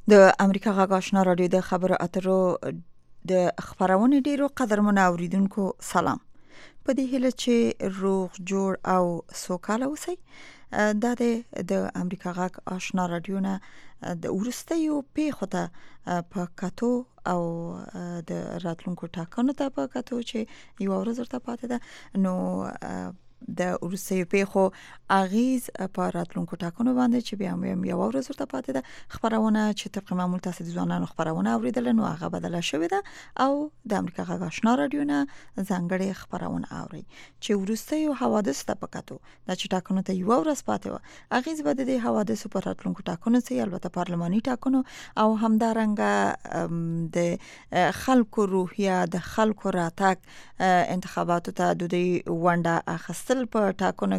د امریکا غږ آشنا رادیو د خبرو اترو د خبرونه ډیرو قدرمنو اوریدونکو سلام. په دې هیله چې روغ جوړ او سوکاله اوسئ. دا د امریکا غږ آشنا رادیو نه د ورستیو پیښو ته په کتو او د راتلونکو ټاکنو ته په کتو چې یو ورځ ورته پاتې ده، نو د ورستیو پیښو اغیز په راتلونکو ټاکنو باندې چې بیا هم یو ورځ ورته پاتې ده، خبرونه چې طبق معمول تاسو د ځوانانو خبرونه اوریدل نو هغه بدله شوې ده او د امریکا غږ آشنا رادیو نه ځانګړي خبرونه اوري چې ورستیو حوادث ته په کتو د چې ټاکنو ته یو ورځ پاتې و، اغیز به د حوادثو په راتلونکو ټاکنو سي، البته پارلماني ټاکنو او همدارنګه د خلکو روحیه، د خلکو راتګ انتخاباتو ته د دوی ونډه اخیستل په ټاکنو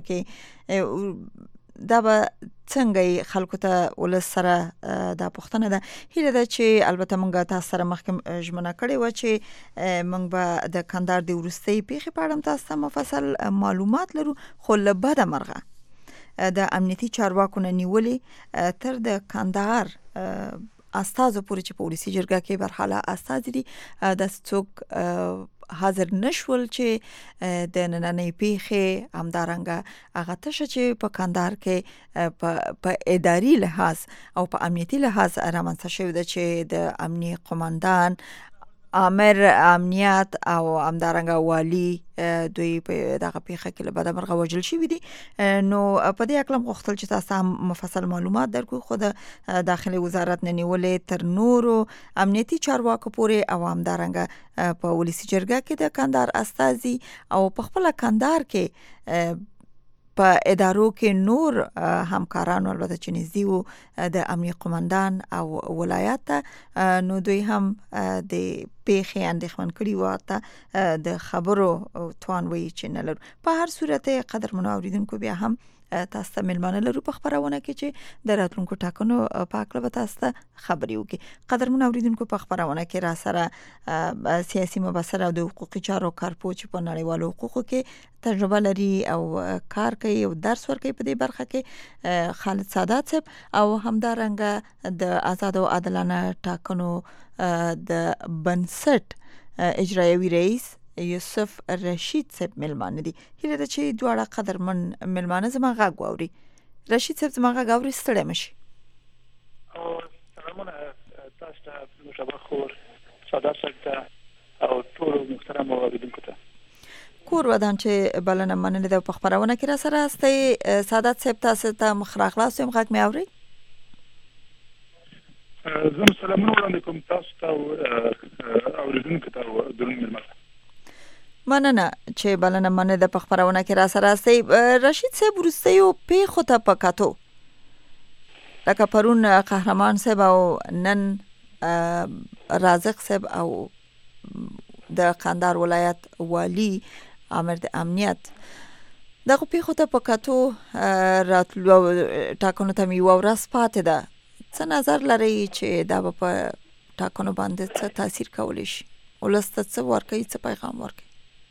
کې دا به څنګه خلکو ته ولس سره د پښتنه ده. هیله ده چې البته موږ تاسو سره مخکې ژمنه کړې و چې موږ به د کندهار د ورستۍ پیښې په اړه تاسو ته مفصل معلومات لرو، خو له بده مرغه د امنیتي چارواکو نه نیولې تر د کندهار استازو پورې چې په ولسي جرګه کې برحاله استازي دي د څوک حاضر نشول چې د نننۍ پیښې همدارنګه هغه تشه چې په کندهار کې په اداري لحاظ او په امنیتي لحاظ رامنځته شوې ده چې د امنیي قومندان، امر امنیت او همدارنګه والی دوی په دغه پیښه کې له بده مرغه وژل شوي دي. نو په دې اړه غوښتل چې تاسو هم مفصل معلومات درکړو، خو د داخلي وزارت نه نیولې تر نورو امنیتي چارواکو پورې او همدارنګه په ولسي جرګه کې د کندهار استازي او په خپل کندهار کې په ادارو کې نور همکارانو البته چې نږدې وو د امنیه قومندان او ولایت، نو دوی هم د پیښې اندېښمن کړي ورته د خبرو توان وی چې نه لرو. په هر صورت قدرمنو اوریدونکو بیا هم تاسو ته ملمانه لرو په خبرونه کې چې د راتلونکو ټاکنو په اړه به تاسو ته خبري وکړي. قدرمنو اوریدونکو په خبرونه کې را سره سیاسي مبصر او د حقوقي چارو کارپوه چې په نړیوالو حقوقو کې تجربه لري او کار کوي او درس ورکوي په دې برخه کې، خالد سادات صاحب، او همدارنګه د آزاد او عادلانه ټاکنو د بنسټ اجرایوي رئیس یوسف رشید صاحب ملمانه دي. هیله ده چې دواړه قدرمن ملمانه زما غږ واوري. رشید صاحب زما غږ اوري؟ ستړی مشي. سلامونه تاسو ته، مشابه خور سادات صاحب او ټول محترم اوریدونکو ته. کور ودان چې بلنه مننه ده په خبرونه کې را سره استي. سادات صاحب تاسو ته مخراغ لاس هم غږ مې اوري؟ زم سلامونه وړاندې کوم تاسو ته اوریدونکو ته درنو ملمانه. مننه چې بلنه مننه د خبرونه کې را سره استي. رشید صاحب ورستیو پیښو ته پکاتو لکه پرون قهرمان صاحب او نن رازق صاحب او د کندهار ولایت والی امر د امنیت دغه پیښو ته پکاتو راتلو ټاکنو ته یو ورځ پاتې ده. څه نظر لري چې دا په ټاکنو باندې څه تاثیر کولی شي؟ ولسته څه ورکوي، څه پیغام ورکوي؟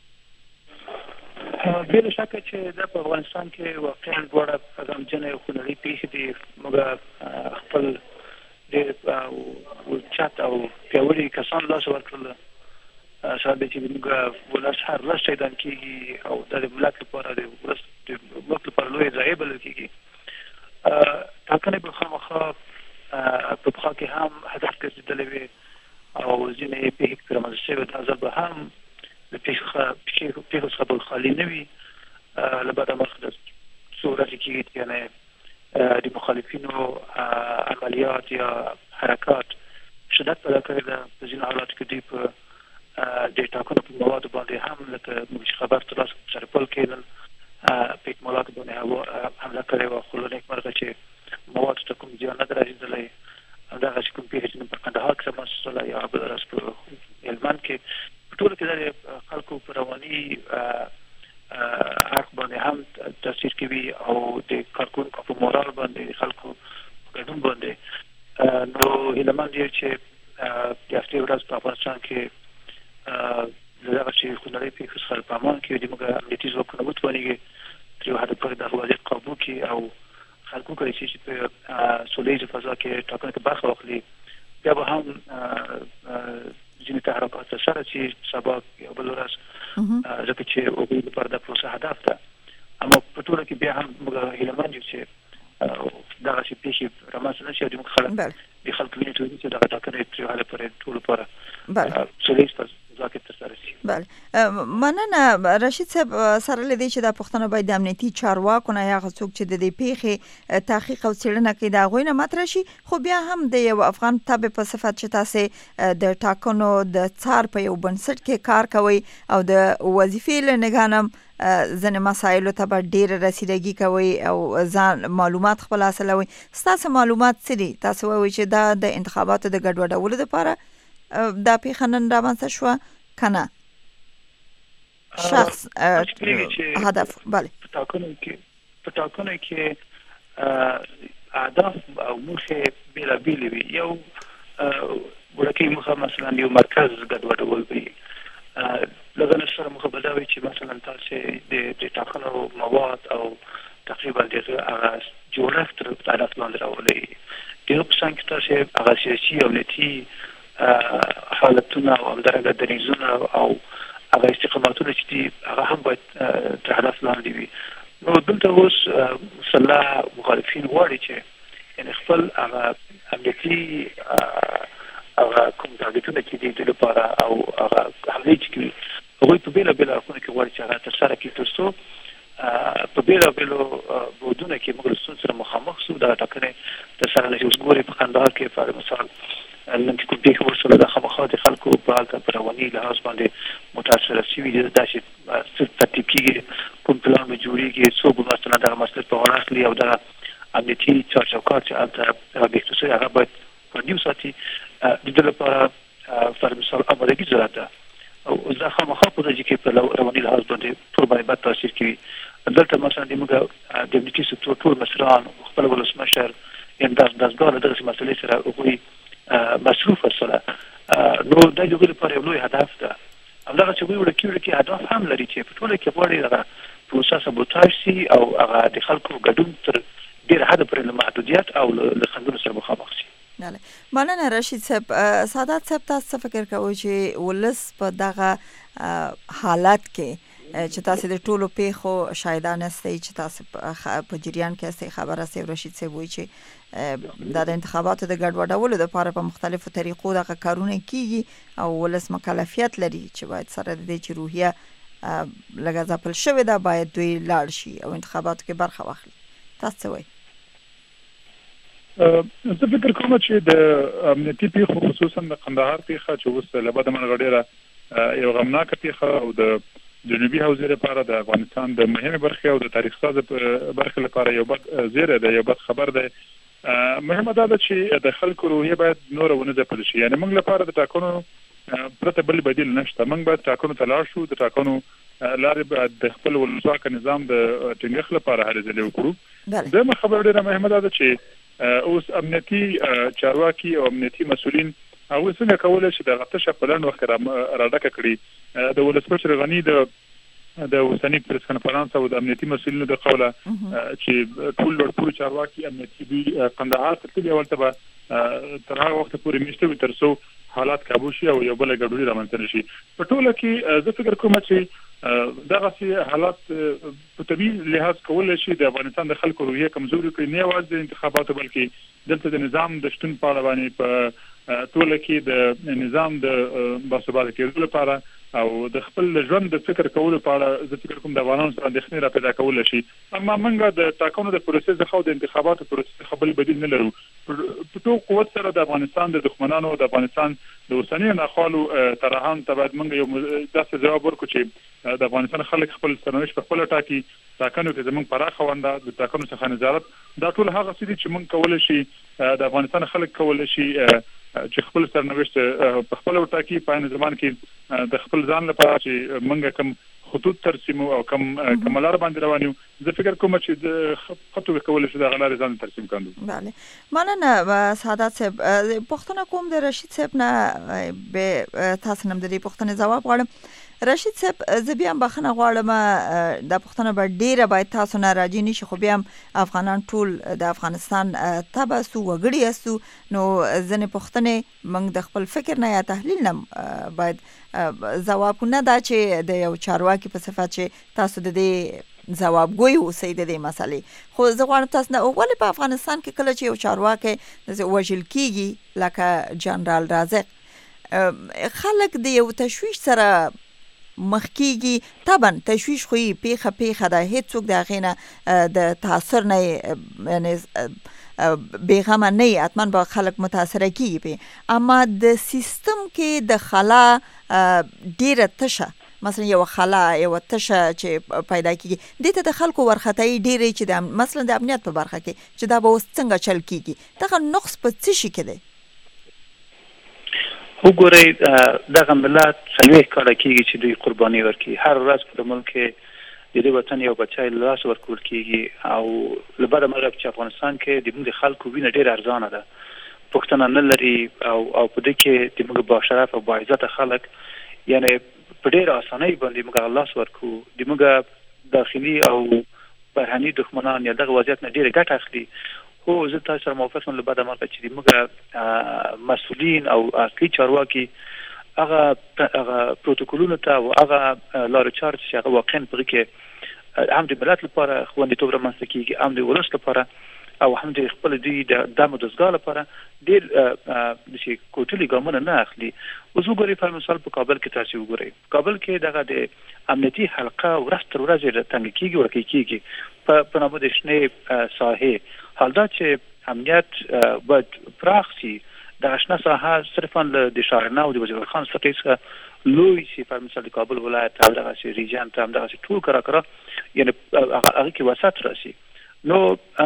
بلا شک چې د افغانستان کې واقعا ډوړه غمجنې او خونړۍ پیښې دي. موږ خپل ډېر چات او پیاوړي کسان لاس ورکړل شاید چې موږ ولس هر ورځ چیدان کېږي او د ملت لپاره د وخت لپاره لوی ځای بلل کېږي. ټاکنې به خامخا په پخوا کې هم هدف ګرځېدلې وي او ځینې پیښې رامنځته شوې دا ځل به هم د پیښو څخه به خالي نه وي. له بده مرغه د څو ورځې کېږي یعنې د مخالفینو عملیات یا حرکات شدت پیدا کړی ده. په ځینو حالاتو کې دوی په د ټاکنو په موادو باندې هم لکه موږ چې خبر ترلاسه کړو سرپل کېدل په اکمالاتو باندې حمله کړې وه، خو له نیکمرغه چې موادو ته کوم زیان نه ده رسېدلی. همدغه چې کوم پیښې چې په کندهار کې رامنځته شوله یا بلرس په هلمند کې په ټولو کې د خلکو په رواني اړخ باندې هم تاثیر کوي او د کارکوونکو په مورال باندې د خلکو په ګډون باندې. نو هیلهمند یم چې د هفتې ورځ په افغانستان کې دغه چې خونړۍ پیښو څخه په امان کې د موږ امنیتي ځواکونه وتوانېږي تر یو حده پورې دغه وضعیت قابو کړي او خلکو کولی شي چې په سوله ییزه فضا کې ټاکنو کې برخه واخلي بیا به هم ځینې تحرکات سره چې سبا یو بل ورځ ځکه چې هغوی لپاره د پروسه هدف ده، اما په ټوله کې بیا هم موږ هیله مند یو چې دغه شی پیښې رامنځته نشي او موږ خلک د خلکو ویني چې دغه ټاکنې تر هغه پورې ټول لپاره سولې ځکه تر سره شي. بله مننه رشید صاحب. سره لدی چې د پښتنو باید د امنیتي چارواکو نه هغه څوک چې د دې پیښې تحقیق او څېړنه کوي دا غوښنه مطرح شي، خو بیا هم د یو افغان تابع په صفت چې تاسو د ټاکنو د څار په یو بنسټ کې کار کوي او د وظیفې له نگانم ځنې مسایلو ته به ډېره رسیدګي کوي او ځان معلومات خپل حاصلوي. ستاسو معلومات څه دي؟ تاسو وایئ چې دا د انتخاباتو د ګډوډولو لپاره دا پیښه نن رامنځته شوه کنه شخص هدف؟ بله په ټاکنو کې اهداف او موخې بېلابېلې وي. یو وړوکی موخه مثلا یو مرکز ګډوډول وي، لږ نه سره موخه به دا وي چې مثلا تاسې د ټاکنو مواد او تقریبا دغه هغه جوړښت تر هدف لاندې راولئ. د یو په څنګ کې تاسې هغه سیاسي او امنیتي حالتونه او همدارنګه دریځونه او هغه استقامتونه چې دي هغه هم باید تر هدف لاندې وي. نو دلته اوس مسلح مخالفین غواړي چې یعنې خپل هغه امنیتي هغه کوم تارګیټونه چې دي د لپاره او هغه حملې چې کوي هغوی په بېلابېلو اړخونو کې غواړي چې هغه ترسره کړي تر څو په بېلابېلو بعدونو کې موږ له ستونزو سره مخامخ شو دغه ټاکنې ترسره نه شي. اوس ګورئ په کندهار کې په مثال نن چې کوم پیښه وشوله د خامخا د خلکو په هلته په رواني لحاظ باندې متاثره شوي دي، داسې څه ترتیب کېږي، کوم پلان به جوړېږي، څوک به مثلا دغه مسله په غاړه اخلي او دغه امنیتي چارچوکات چې هلته راګېښته شوی هغه باید خوندي وساتي. د دې لپاره پر مثال آمادګي ضرورت ده او دا خامخا په دې کې په رواني لحاظ باندې ټول باندې بد تاثیر کوي. دلته مثلا موږ د امنیتي سکتور ټول مشران خپل ولسمشر یعنې داسګاه له دغسې مسلې سره هغوی مصروف سره نو دا د هغوی لپاره یو لوی هدف ده. همدغه چې هغوی وړوکي اهداف هم لري چې په ټوله کې غواړي هغه پروسه سبوتاژ شي او هغه د خلکو ګډون تر ډېر حده پورې له محدودیت او له خنډونو سره مخامخ شي. مننه رشید صاحب. سعادت صاحب تاسو څه فکر کوئ چې ولس په دغه حالت کې چې تاسو د ټولو پیښو شاهدان استئ چې تاسو په جریان کې استئ خبره سي رشید صاحب وایي چې د انتخاباتو د ګډوډولو لپاره په مختلفو طریقو دغه کارونه کیږي او ولس مکلفیت لري چې باید سره د دې چې روحیه لږه ځپل شوې ده باید دوی لاړ شي او انتخاباتو کې برخه واخلي. تاسو څه وایي؟ زه فکر کوم چې د امنیتي پیښو خصوصا د قندهار پیښه چې اوس له بده مرغه ډېره یو غمناکه پیښه او د جنوبي حوزې لپاره د افغانستان د مهمه برخه او د تاریخ ساز برخه لپاره یو بد زیره ده، یو بد خبر ده. مهمه ده چې د خلکو روحیه باید نور ونه ځپل شي. یعنی موږ لپاره د ټاکنو پرته بل بدیل نشته. موږ باید ټاکنو ته لاړ شو، د ټاکنو لارې باید د خپل ولسواکه نظام د ټینګښت لپاره هلې ځلې وکړو. دویمه خبره ډېره مهمه ده چې اوس امنیتي چارواکي او امنیتي مسؤلین هغوی څنګه کولی شي دغه تشه په لنډ وخت کې راډکه کړي. د ولسمشر غني د اوسني پریس کنفرانس او د امنیتي مسؤلینو د قوله چې ټول لوړپوړي چارواکي امنیتي دي قندهار ته تللي اول ته به تر هغه وخته پورې میشته وي تر څو حالات کابو شي او یو بله ګډوډي رامنځته نه شي. په ټوله کې زه فکر کوم چې دغسې حالات په طبیعي لحاظ کولی شي د افغانستان د خلکو روحیه کمزوري کړي، نه یوازې د انتخاباتو بلکې دلته د نظام د شتون په اړه باندې په ټوله کې د نظام د باثباته کېدو لپاره او د خپل ژوند د فکر کولو په اړه زه فکر کوم د افغانانو سره اندېښنې را پیدا کولی شي. اما موږ د ټاکنو د پروسې څخه او د انتخاباتو پروسې څخه بل بدیل نه لرو. په ټول قوت سره د افغانستان د دښمنانو د افغانستان د اوسنیو ناخوالو طرحانو ته باید موږ یو داسې ځواب ورکړو چې د افغانستان خلک خپل سرنوشت په خپله ټاکي. ټاکنو کې زموږ پراخه ونډه د ټاکنو څخه نظارت دا ټول هغه څه دي چې موږ کولی شي د افغانستان خلک کولی شي چې خپل سرنوشت په خپل وټاکي. په عین زمان کې د خپل ځان لپاره چې موږ کوم خطوط ترسیمو او کوم لار باندې روان یو، زه فکر کوم چې د خطو کولی شي د هغه لارې ځان ترسیم کړو. بله مننه سعادت صاحب. پوښتنه کوم د رشید صاحب نه به تاسو نم د دې پوښتنې ځواب غواړم. رشید صاحب زه بیا بخنه غواړم د پښتنه به ډیره باید تاسو نه راځي نشي خو بیا افغانان ټول د افغانستان تبع سو وګړي اسو نو ځنه پښتنه موږ د خپل فکر نه یا تحلیل نه باید جواب نه دا چې د یو چارواکي په صفت چې تاسو د دې جوابګوی اوسئ د دې مسلې خو زه غواړم تاسو نه اول په افغانستان کې کله چې یو چارواکي وژل کیږي لکه جنرال رازق خلک د یو تشویش سره مخکیږي طبعا تشویش خو پیخه د هیڅوک د غینه د تاثیر نه یعنی بیغمه نه اتمن با خلک متاثر کیږي اما د سیستم کې د خلا ډیره تشه مثلا یو خلا یو تشه چې پیدا کیږي د ته د خلکو ورختای ډیره چې د مثلا د امنیت په برخه کې چې دا به څنګه چل کیږي دغه نقص په څه شي کې دی وګورئ دغه ملت څلوي کال کېږي چې دوی قرباني ورکړي هر ورځ په ملک د دې وطن یو بچای لاس ورکول کېږي او لبره مرغ چې افغانستان کې د موږ خلکو وینه ډېر ارزانه ده پښتون نه لري او په دې کې د موږ باشرف او باعزت خلک یعنی په ډېر اسانۍ باندې موږ لاس ورکو د موږ داخلي او بهرني دښمنان یا دغه وضعیت نه ډېر ګټه اخلي خو زه تاسو سره موافق یم لبره مرغ چې موږ مسؤلین او اصلي چارواکي هغه پروتوکولونو ته او هغه لارې چارې چې هغه واقعا په کې هم د ملت لپاره خوندیتوب رامنځته کیږي هم د ولس لپاره او هم د خپل د دزګا لپاره ډېر د کوټلي ګامونه نه اخلي اوس وګورئ په مثال په کابل کې تاسو وګورئ کابل کې دغه د امنیتي حلقه ورځ تر ورځې تنګ کیږي ورکه کیږي په نامه د شنه ساحه حال دا چې امنیت باید پراخ شي د آشنا ساحه صرفا د شاهنامه او د وزیر خان څخه لوی شي په مثال د کابل ولایت او دغه شي ریجن ته دغه ټول کرا یعنی هغه کې وسات راشي نو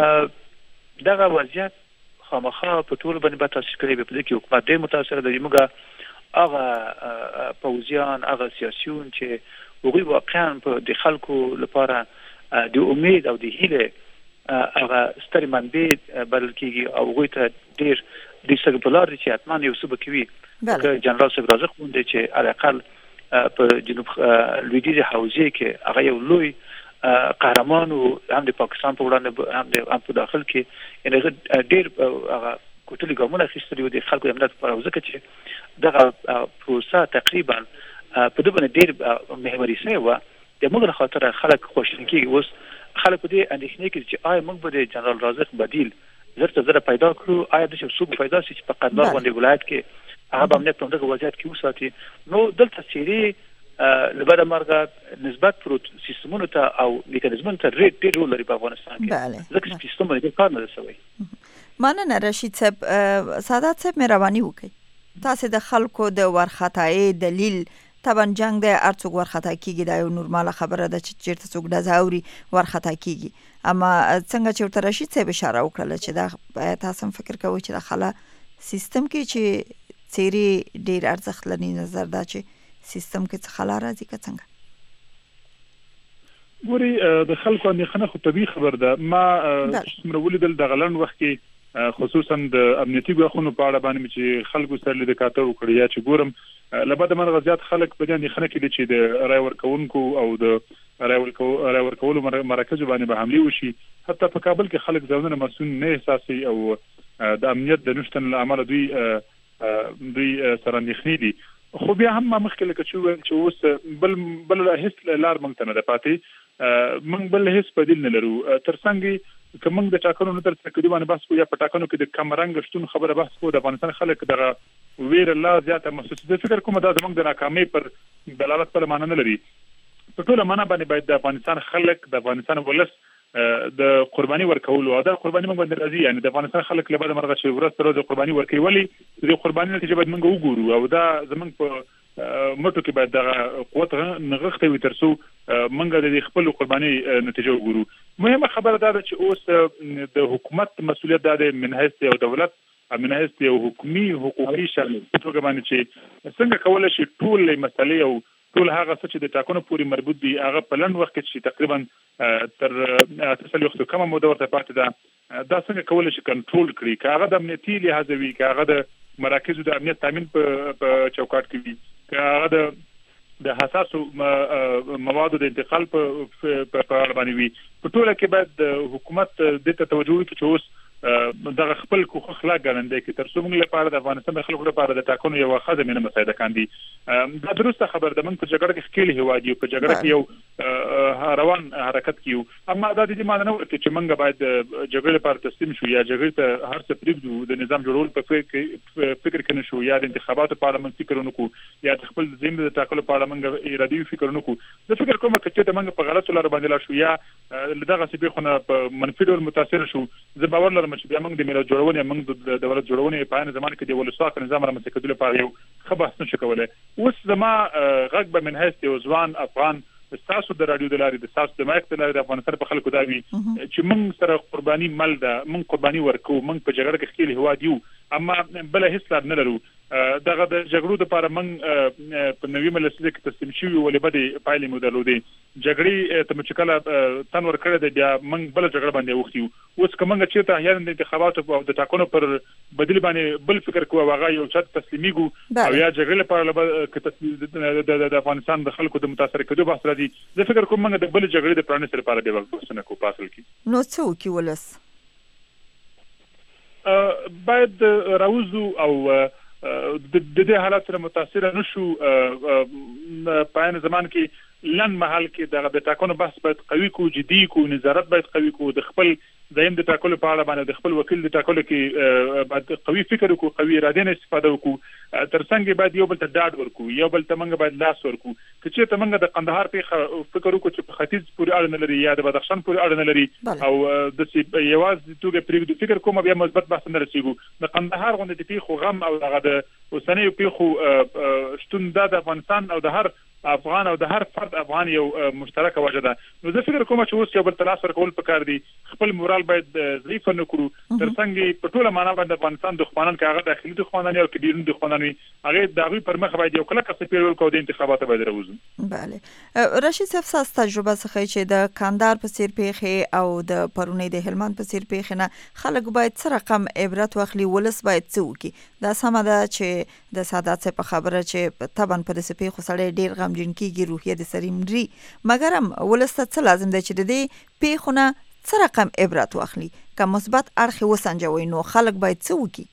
دغه وضعیت خامخا په ټول باندې به تاسو کړی په دې کې حکومت دې متاثر دی موږ هغه پوزیان هغه سیاسيون چې وګړي واقعا په د خلکو لپاره د امید او د هیله هغه ستر منبع بدل کیږي او وګړي ته ډیر د سګپلار چې اتمان یو څه بکوي چې جنرال صاحب رازق مونږ چې علي اقل په جنوب لویدیځ حوزه کې هغه یو لوی قهرمان او هم د پاکستان په وړاندې هم په داخل کې یعنی ډیر هغه کوټلي ګامونه اخیستلي د خلکو د امنیت لپاره ځکه چې دغه پروسه تقریبا په دې باندې ډیر محوري شوی و د موږ خاطر خلک خوشحال کیږي اوس خلک دې اندېښنې کې چې آیا موږ به د جنرال رازق بدیل زرته پیدا کړو آیا د څه پیدا شي چې په قندهار باندې ولایت کې هغه امنیت په دغه وضعیت کې وساتي نو دلته سيري لبره مرغه نسبت پروت سیستمونو ته او میکانیزمونو ته ډېر رول لري په افغانستان کې ځکه چې سیستم یې کار نه کوي مننه رشید صاحب سعادت صاحب مهرباني وکړئ تاسو د خلکو د ورختای دلیل طبعا جنگ د ارڅوګ ورختا کیږي دا یو نورماله خبره ده چې چیرته څوک د زاوري ورختا کیږي اما څنګه چې ورته رشید صاحب اشاره وکړه چې دا تاسو فکر کوئ چې د خلا سیستم کې چې سيري ډیر ارزښت لري نظر دا چې سیستم کې څه خلا راځي که څنګه ګوري د خلکو اندېښنه خو طبيعي خبر ده ما څومره ولیدل د غلن وخت کې خصوصا د امنیتي ګواښونو په اړه باندې چې خلکو سره لیدل کاته وکړي یا چې ګورم لبعد من غزيات خلک په دې اندېښنه کې دي چې د رای ورکونکو او د رای ورکولو مرکز باندې به حمله وشي حتی په کابل کې خلک ځانونه مسؤل نه احساسي او د امنیت د نشټن عمل دوی سره اندېښنې دي خو بیا هم مخکې لکه چې اوس بل هیڅ لار مونږ ته نه ده پاتې مونږ بل هیڅ بدیل نه لرو ترڅنګ کومنګ د ټاکنو نه تر څو باندې بحث کوو یا په ټاکنو کې د کمرنګ شتون خبره بحث کوو د افغانستان خلک دغه ویر الله زیاته محسوس دي فکر کوم دا زموږ د ناکامۍ پر دلالت پر معنی نه لري په ټول معنا باندې باید د افغانستان خلک د افغانستان ولس د قرباني ورکولو او د قرباني موږ باندې راځي یعنی د افغانستان خلک له بعد مرغه چې ورځ تر ورځې قرباني ورکوي ولی د قرباني نتیجه باید موږ وګورو او دا زموږ په مټو کې باید د قوت نغښته وي ترڅو موږ د خپل قرباني نتیجه وګورو مهمه خبره دا ده چې اوس د حکومت مسؤلیت ده من حیث یو دولت من حیث یو حکومي حقوقي شامل توګه باندې چې څنګه کولای شي ټول مسلې او ټول هغه څه چې د ټاکنو پورې مربوط دي هغه په لنډ وخت کې تقریبا تر تسل وخت کومه موده ورته پاتې ده دا څنګه کولای شي کنټرول کړي که هغه د امنیتي لحاظ وي که هغه د مراکزو د امنیت تامین په چوکاټ کې وي که هغه د د حساسو موادو د انتقال په اړه باندې وي. په ټوله کې باید د حکومت د توجه وکړي چې اوس دغه خپل کوخ خلا ګرانده کې تر څو موږ لپاره د افغانستان د خلکو لپاره د ټاکنو یو خزمینه مسایده کاندي. دا درسته خبر ده، موږ په جګړه کې خېل هوادي او په جګړه کې یو روان حرکت کیو، اما دا د دې معنی نه ورته چې موږ باید جګړه لپاره تسلیم شو یا جګړه ته هر څه پریږدو، د نظام جوړول په فکر کې نشو یا د انتخاباتو په اړه موږ فکر ونکړو یا د خپل ذهن د ټاکلو په اړه موږ ارادي فکر ونکړو. زه فکر کوم چې موږ په غلطو لارو باندې لا شو یا دغه څه خو نه په منفي ډول متاثر شو. زه باور لرم چې بیا موږ د ملت جوړونې موږ د دولت جوړونې په عین زمان کې د ولسواک نظام رامنځته کېدو لپاره یو ښه بحث نشو کولی. اوس زما غږ به من حیث یو ځوان افغان تاسو د رادیو د لارې د تاسو د مایک د لارې د افغانستان په خلکو دا وي چې موږ سره قرباني مل ده، موږ قرباني ورکو، موږ په جګړه کې خېل هواد یو، اما بل هیڅ لار نه لرو. دغه د جګړو لپاره موږ په نوي ملسله کې تسلیم شوي ولې بده پایلې مو درلودې. جګړې ته چې کله تن ور کړی دی بیا موږ بل جګړه باندې وختیو. اوس کومه چې ته احیانا د انتخاباتو او د ټاکنو پر بدیل باندې بل فکر کوو هغه یو څه تسلیمیږو او یا جګړې لپاره د افغانستان د خلکو د متاثر کېدو بحث راځي. زه فکر کوم موږ د بل جګړې د پرانیستلو لپاره به وخت نه کوو. پاسل کې نو څه وکړو ولس باید راوځو او د دې حالات سره متاثر نشو. په عین زمان کې لن محل کې د ټاکنو بحث باید قوي کو، جدي کو، نظارت باید قوي کو، د خپل زایم د ټاکلو په اړه باندې د خپل وکیل د ټاکلو کې باید قوي فکر وکړو، قوي اراده نه استفاده وکړو. ترڅنګ باید یو بل ته ډاډ ورکو، یو بل ته موږ باید لاس ورکو. چې ته موږ د قندهار په فکر وکړو چې په ختیځ پورې اړه نه لري یا د بدخشان پورې اړه نه لري او د یوازې توګه پرېږدو فکر کوم بیا مثبت بحث نه رسېږو. د قندهار غونډې د پیښو غم او دغه د اوسنیو پیښو شتون د افغانستان او د هر افغان او د هر فرد افغان یو مشترکه وجه ده. نو زه فکر کوم چې اوس یو بل تلاش ورکول پکار دي، خپل مورال باید ضعیف نه کړو. ترڅنګ په ټوله معنا باندې افغانستان دښمنان کې هغه داخلي دښمنان او کډیرون دښمنان وي، هغه د هغوی پر مخ باید یو کلکه سپیر ورکو د انتخاباتو باید راوځو. بله رشید صاحب، تاسو تجربه څخه چې د کندهار په څیر پیښې او د پرونی د هلمند په څیر پیښې نه خلک باید څه رقم عبرت واخلي، ولس باید څه وکړي؟ دا سمه ده چې د سادات څخه په خبره چې طبعا په دې پیښو سره ډیر غمجن کیږي، روحیه د سری مري، مګر هم ولس ته څه لازم دی چې د دې پیښو نه څه رقم عبرت واخلي؟ که مثبت اړخ وسنجوي نو خلک باید څه وکړي؟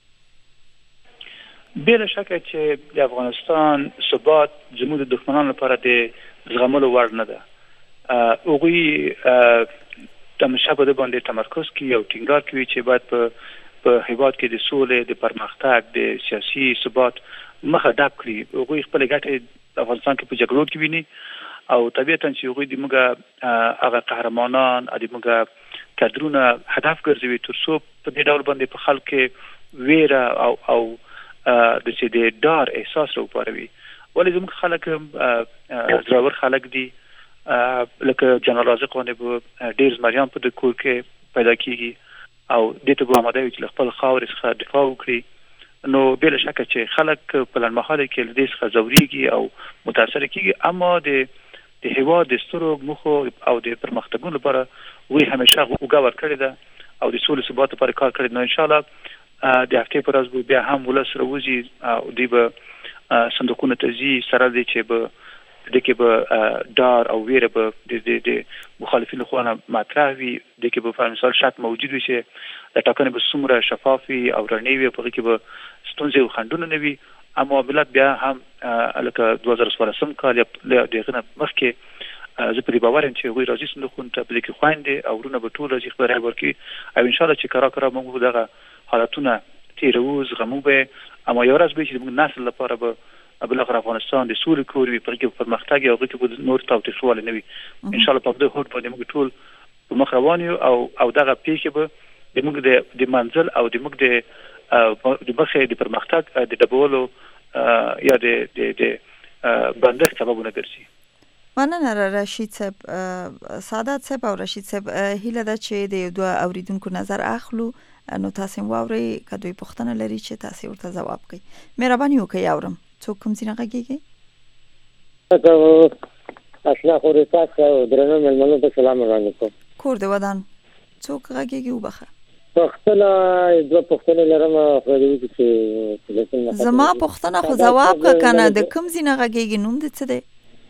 بلا شک چې د افغانستان ثبات زموږ د دښمنانو لپاره د زغملو وړ نه ده. هغوی د مشابه باندې تمرکز کوي او ټینګار کوي چې باید په هیواد کې د سولې، د پرمختګ، د سیاسي ثبات مخه ډک کړي. هغوی خپل ګټې افغانستان کې په جګړو کې ویني او طبیعتاً چې هغوی د موږ هغه قهرمانان او د موږ کادرونه هدف ګرځوي تر څو په دې ډول باندې په خلک کې ویره او د چې د ډار احساس راوپاروي. ولې زموږ خلک زړور خلک دي، لکه جنرال رازق باندې ډېر زمریان په د کور کې پیدا کیږي او دې ته به آماده وي چې خپل خاورې څخه دفاع وکړي. نو بلا شک چې خلک په لنډمهاله کې له دې څخه ځورېږي او متاثر کیږي، اما د هیواد د سترو موخو او د پرمختګونو لپاره وی همیشه وګا ورکړې ده او د سولې ثبات لپاره کار کړی. نو ان شاء الله د هفتې پر ورځ بیا هم ولس راوځي او دوی به صندوقونه ته ځي سره دی چې به د کې به ډار او ویره به د مخالفینو خوا نه مطرح وي، د کې به په مثال شک موجود وي چې د ټاکنې به څومره شفافي او رڼې وي، په هغې کې به ستونزې او خنډونه نه وي. اما ملت بیا هم لکه 2014 کال یا د هغې نه مخکې زه په دې باور یم چې هغوی راځي صندوقونو ته، په دې کې خویندې او ورونه به ټول راځي خپل رایه ورکوي او انشاءالله چې کرا موږ دغه حالتونه تېروو، زغمو به. اما یو ورځ به چې زموږ نسل لپاره به بالاخره افغانستان د سولې کور وي، په هغې کې پرمختګ او هغې کې به نور تاوتریخوالی نه وي. انشاءالله په همدې هوډ باندې موږ ټول په مخ روان یو او دغه پیښې به د موږ د منزل او د موږ د مخې د پرمختګ د ډبولو یا د بندښت سببونه ګرځي. مننه رشید صاحب. سادات صاحب او رشید صاحب، هیله ده چې د دوه اوریدونکو نظر اخلو، نو تاسو واورئ که دوی پوښتنه لري چې تاسو ورته ځواب کړئ. مهرباني وکړئ اورم. څوک کوم ځای نه غږیږي؟ اشنا خوري تاسو درنو ملمنو ته سلام علیکم. کور د ودان څوک غږیږي وبخه؟ دوه پوښتنې لرم خو دې چې زما پوښتنه خو جواب کا کنه د کوم ځای نه غږیږي، نوم دې څه دی؟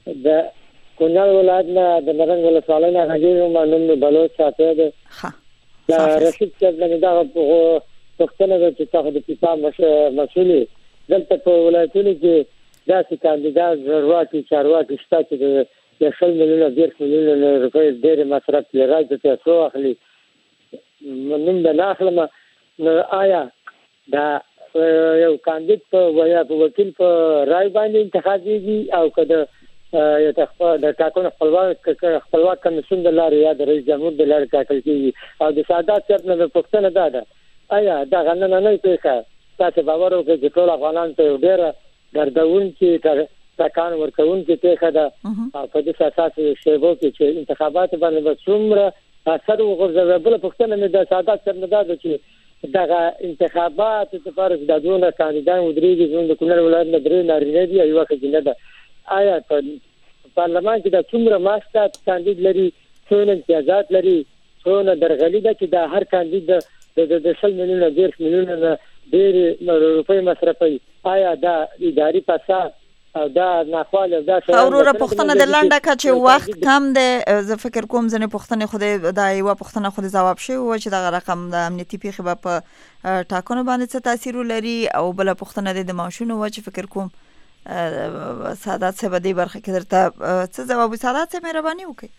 د کونړ ولایت نه د نرنګ ولسوالۍ نه راځم نوم بلوچ ساتي ده دا رشید صاحب دا پښتنه د تاسو د کتاب مسؤلې دلته په ولایتونو کې داسې کاندیدان ضرورتي چارواکي شته چې د 100 میلیونه 10 میلیونه روپۍ ډېر مصرف لري چې تاسو اخلي نن د ناخلمه آیا دا یو کاندید په یا په وکیل په رای باندې انتخابيږي او کده یو د ټاکنو خپلواک کمیسیون د لارې یا د رئیس جمهور د لارې ټاکل کیږي او د سادات صاحب نه پوښتنه ده آیا دا غننه نه پیښه تاسو باور وکړئ چې ټول افغانان ته ډېر دردون کې تکان ورکون کې پیښه ده او په دې اساس شیبو کې چې انتخابات باندې څومره اثر وغورځوي بل پښتنه نه د سادات صاحب نه ده چې دغه انتخابات لپاره د دونه کاندیدان ودرېږي چې د کونړ ولایت نه درې نارینه دي او یو ښځینه ده آیا په پارلمان کې د څومره ماسټات کاندید لري څونه امتیازات لري څونه درغلي ده چې د هر کاندید د 100 میلیونه 10 میلیونه ډېر روپۍ مصرفوي آیا دا اداري فساد او دا ناخواله دا اوروره پښتنه د لنډه کچې وخت کم دی زه فکر کوم ځنې پښتنه خو دا یو پښتنه خو جواب شي و چې دا رقم د امنیتي پیښې په ټاکنو باندې څه تاثیر لري او بل پښتنه د ماشونو و چې فکر کوم سادات صاحب دې برخه کې درته څه جواب سادات صاحب مهرباني وکړي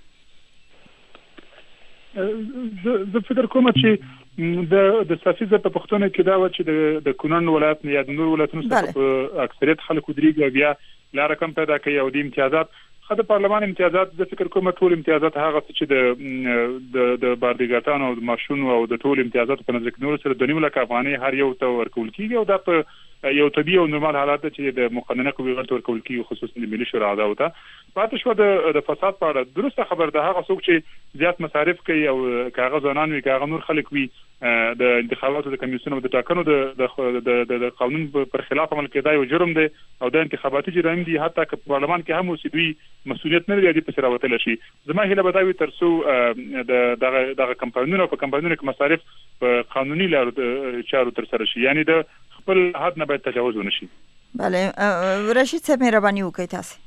زه فکر کوم چې د سیاسي په پښتون کې دا و چې د کونړ ولایت نه یا د نور ولایتونو څخه اکثریت خلک ودرېږي بیا لار کم پیدا کوي او د امتیازات خد پارلمان امتیازات د فکر کوم ټول امتیازات هغه چې د باردګاتانو او د ماشونو او د ټول امتیازات په نظر کې نور سره د 2 لک افغانۍ هر یو ته ورکول کیږي او دا په یو طبيعي او نورمال حالات چې د مقننه قوی ورته ورکول کیږي خصوصا د ملي شورا اعضاء ته پاتې شو د فساد په اړه درسته خبر ده هغه څوک چې زیات مصارف کوي او کاغذ ځانان وي کاغذ نور خلک وي د انتخاباتو د کمیسیون او د ټاکنو د قانون پر خلاف عمل کېدای او جرم دی او د انتخاباتي جرایم دي حتی که پارلمان کې هم اوسېدوي مسؤلیت نه لري په سراوتل شي زما هیله بداوي ترسو د کمپاینونو په کمپاینونو کې مصارف په قانوني لارو چارو تر سره شي یعنی د خپل حد نه باید تجاوز ونشي بله رشید صاحب مهرباني وکړئ تاسو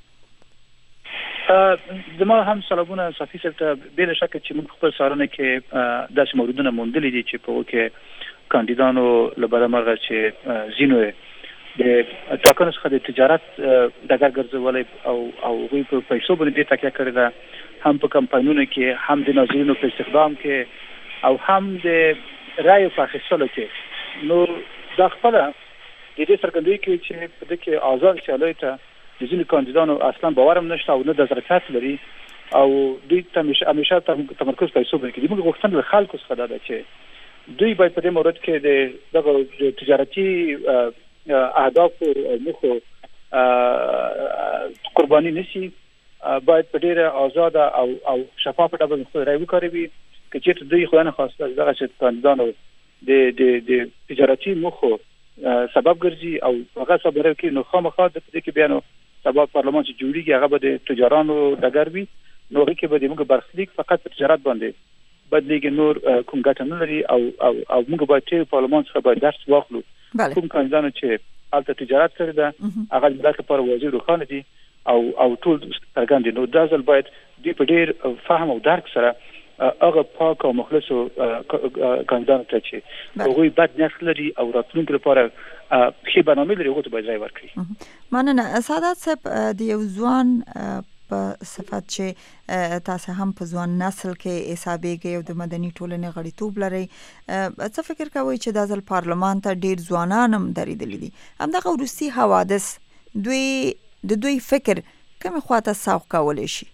زما هم سلامونه صافي صاحب ته بلا شک چې موږ خپل سارنه کې داسې موردونه موندلې دي چې په وکه کاندیدانو لپاره مرغه چې زینو د ټاکنو څخه د تجارت دغه ګرځولې او غوي په پیسو باندې تکیه کړی ده هم په کمپاینونو کې هم د ناظرینو په استخدام کې او هم د رای په اخیستلو کې نو دا خپل د دې څرګندوي کې چې په دې کې آزاد سیالي ته د ځینې کاندیدانو اصلا باور هم نشته او نه د ظرفیت لري او دوی همیشه تمرکز پیسو باندې کوي موږ غوښتنه له خلکو څخه ده چې دوی باید په دې مورد کې د تجارتي اهداف او مخو قرباني نشي باید په ډیره آزاد او شفاف ډول خپل رای وکړي چې چې دوی خو نه خواسته دغه چې کاندیدانو د تجارتي مخو سبب ګرځي او هغه سبب کې نو خامخا د دې کې بیانو سبب پارلمان چې جوړیږي هغه به د تجارانو دګروي نو کې به موږ برخلیک فقط په تجارت باندې بدلیږي نور کوم ګټه نه لري او موږ باید چې پارلمان څخه باید درس واخلو کوم کاندیدانو چې الته تجارت کړی ده هغه د دغه پر وزیر روخانه دي او ټول څرګند دي نو دا ځل باید د په ډیر فهم او درک سره هغه پاک او مخلص کاندیدانو ته چې هغوی بد نیت لري او راتلونکي لپاره ښه برنامه لري هغه ته باید ځای ورکړي مننه سادات صاحب د یو ځوان په صفت چې تاسو هم په ځوان نسل کې حسابېږئ او د مدني ټولنې غړیتوب لرئ څه فکر کوئ چې د ځل پارلمان ته ډیر ځوانان هم درېدلي دي همدغه وروستي حوادث دوی فکر کومه خواته ساق کولی شي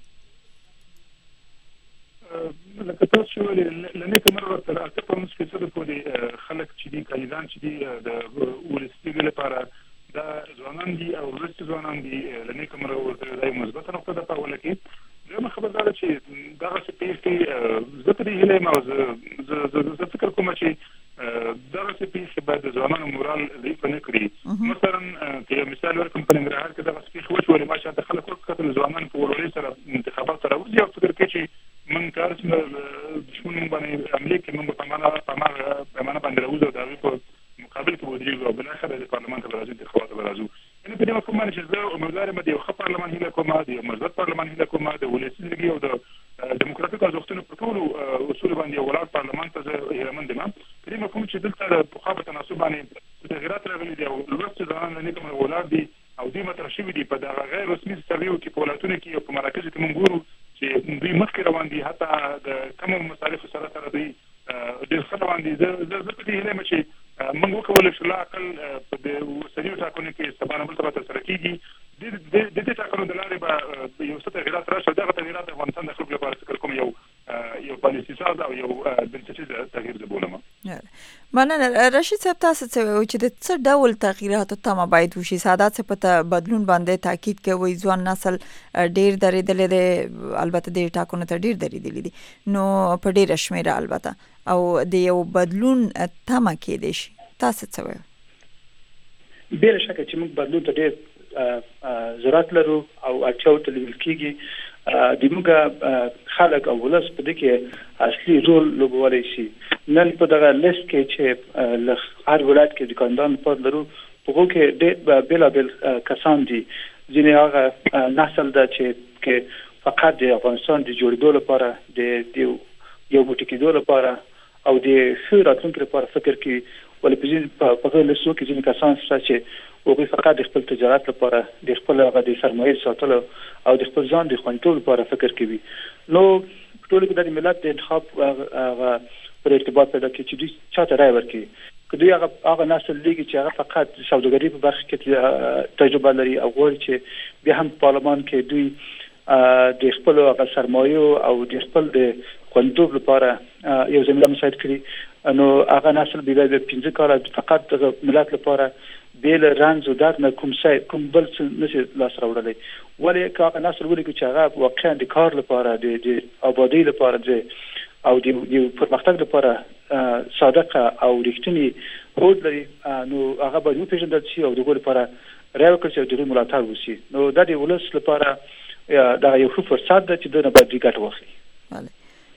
لکه تاسو لنه کومه ورته راځي په موږ کې څه د پوری خلک چې دي کاندیدان چې دي د ولستي لپاره دا ځوانان دي او ورسته ځوانان دي لنه کومه ورته دای مثبت نقطه ده په ولکه زما خبردار چې دا څه پیښې زه په دې هله ما زه فکر کوم چې دا څه پیښې باید ځوانانو مورال ضعیف نه کړي مثلا که مثال ورکوم په ننګرهار کې دا څه پیښه وشوه ماشه د خلکو کتل ځوانان په ولولې سره انتخابات سره وځي او فکر کوي چې من کار چې دښمن باندې عملي کې موږ په معنا باندې راوځو دا په مقابل کې ودرېږو او بل اخر د پارلمان ته راځي د خواته راځو نو په دې مفهوم باندې چې زه امیدوار یم د یو ښه پارلمان هیله کوم، د یو مثبت پارلمان هیله کوم، د ولسي لږي او د دیموکراتیک ارزښتونو په ټولو اصول باندې یو ولاړ پارلمان ته زه هیلهمند یم. په دې مفهوم چې دلته د پخوا په تناسب باندې تغیرات راغلي دي او لوست ځوانان له نیکه ولاړ دي او دوی مطرح شوي دي په دغه غیر رسمي سرویو کې په ولایتونو کې او په مراکزو کې موږ ګورو چې دوی مخکې روان دي، حتی د کمو مصارفو سره دوی ډېر ښه روان دي. زه په دې هیله یم چې موږ وکولی شو لا اقل په د اوسنیو ټاکنو کې سبا نه بل ته به ترسره کېږي. د دې ټاکنو د لارې به یو څه تغیرات راشي. دغه تغیرات د افغانستان د خلکو لپاره فکر کوم یو پالیسي ساز او یو بنسټیز تغییر زه بولم. مننه. رشید صاحب، تاسو څه وایئ چې د څه ډول تغییراتو تمه باید وشي؟ سادات صاحب په بدلون باندې تاکید کوي. ځوان نسل ډېر درېدلی دی، البته د ټاکنو ته ډېر درېدلی دي، نو په ډېره شمېره البته، او د یو بدلون تمه کېدی شي. تاسو څه وایئ؟ بلا شکه چې موږ بدلون ته ډېر ضرورت لرو او اړتیا ورته لیدل کېږي. د موږ خلک او ولس په دې کې اصلي رول لوبولی شي. نن په دغه لیست کې چې له هر ولایت کې دوکاندار پد لرو، په هغو کې ډېر بېلابېل کسان دي. ځینې هغه نسل ده چې فقط د افغانستان د جوړېدو لپاره، د یو موټی کېدو لپاره او د ښه راتلونکي لپاره فکر کوي. ولې په هغه لیستو کې ځینې کسان شته چې هغوی فقط د خپل تجارت لپاره، د خپل هغه د سرمایې ساتلو او د خپل ځان د خوندیتوب لپاره فکر کوي. نو په ټولو کې د ملت د انتخاب هغه پر ارتباط پیدا کوي چې دوی چاته رایه ورکوي. که دوی هغه نسل لیږي چې هغه فقط د سوداګرۍ په برخه کې تجربه لري او غواړي چې بیا هم په پارلمان کې دوی د خپل هغه سرمایو او د خپل د خوندیتوب لپاره یو زمینه مساعد کړي، نو هغه نسل بیا د 15 کاله فقط د ملت لپاره بیل رنځ او درد نه کوم بل څه نشي لاس راوړلی. ولې که هغه نسل ولیکي چې هغه واقعا د کار لپاره، د آبادۍ لپاره او د پرمختګ لپاره صادقه او رښتینې هوډ لري، نو هغه باید وپېژندل شي او د هغو لپاره رایه وکړل شي او د هغوی ملاتړ وشي. نو دا د ولس لپاره دغه یو ښه فرصت ده چې دوی نه باید دوی ګټه واخلي.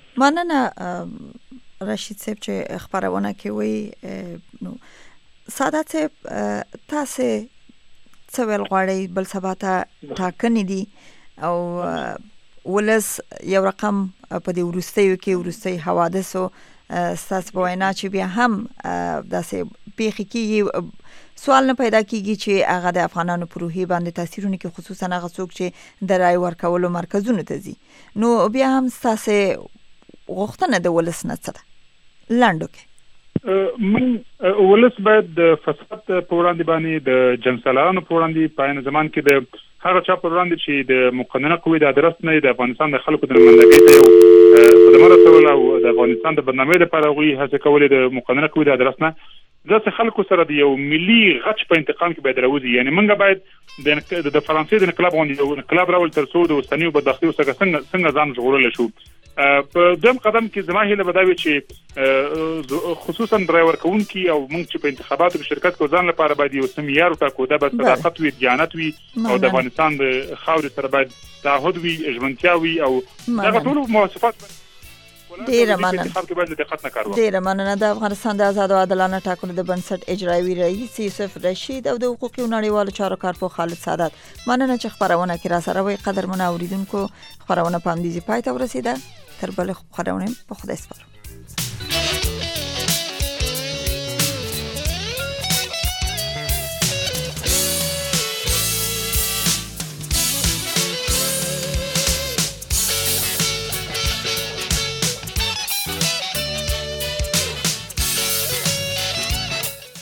مننه رشید صاحب چې خبرونه کوي. نو سادات صاحب، تاسو څه ویل غواړئ؟ بل سبا ته ټاکنې دي او ولس یو رقم په دې وروستي حوادثو ستاسو په وینا چې بیا هم داسې پیښې کېږي، سوال نه پیدا کېږي چې هغه د افغانانو په روحیې باندې تاثیرونه کوي، خصوصا هغه څوک چې د رای ورکولو مرکزونو ته ځي. نو بیا هم ستاسو غوښتنه د ولس نه څه ده؟ لنډو کې من ولس باید د فساد په وړاندې باندې، د جنګسالارانو په وړاندې، په عین زمان کې د هغه چا په وړاندې چې د مقننه قوې د ادرس نه د افغانستان د خلکو د نمایندګۍ ته یو خدمه رسول او د افغانستان د بدنامۍ لپاره هغوی هڅې کولې د مقننه قوې د ادرس نه. داسې خلکو سره د یو ملي غچ په انتقام کې باید راوځي. یعنی موږ باید د فرانسې د انقلاب غوندې یو انقلاب راول تر څو د اوسنیو بدبختیو څخه څنګه ځان ژغورلی شو. په دویم قدم کې زما هیله به دا وي چې خصوصا رای ورکوونکي او موږ چې په انتخاباتو کې شرکت کوو ځان لپاره باید یو څه معیار وټاکو. دا باید صداقت وي، دیانت وي او د افغانستان د خاورې سره باید تعهد وي، ژمنتیا وي او دغه ټول مواصفات. ډیره مننه. د افغانستان د آزاد او عادلانه ټاکنو د بنسټ اجرایوي رئیس یوسف رشید او د حقوقي او نړیوالو چارو کارپوه خالد سادات، مننه چې خبرونه کې را سره وي. قدرمن اوریدونکو، خبرونه په همدې ځای پای ته ورسیده. تر بلې خبرونه په خدای سپارم.